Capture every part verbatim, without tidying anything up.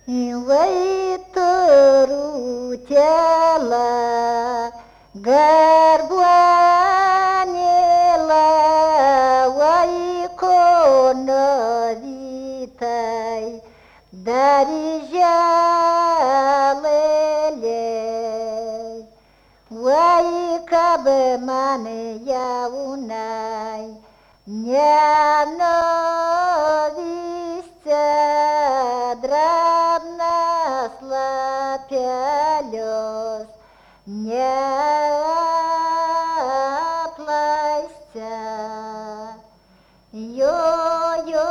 Invaitoruutela, garbuanėla, vaikono vytai, darželėlė, vaikabe mane jaunai, nenoviste drabnas lapelios, neapleiste. Jo-jo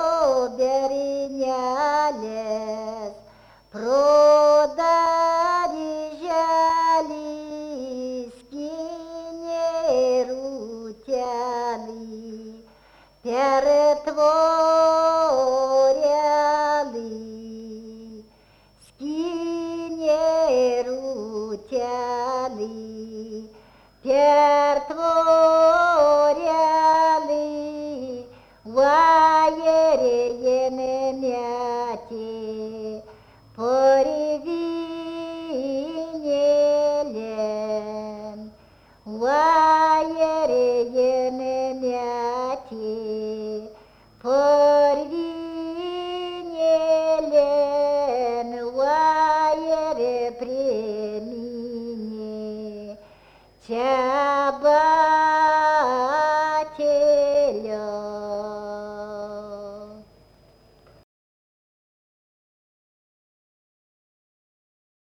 bernelės pro darželį skynė rūtelį per tvorelį. Skynė rūtelį per tvorelį. Vajerėje metė porvinėlėn, vajerėje metė porvinėlėn, vajerė priminė čia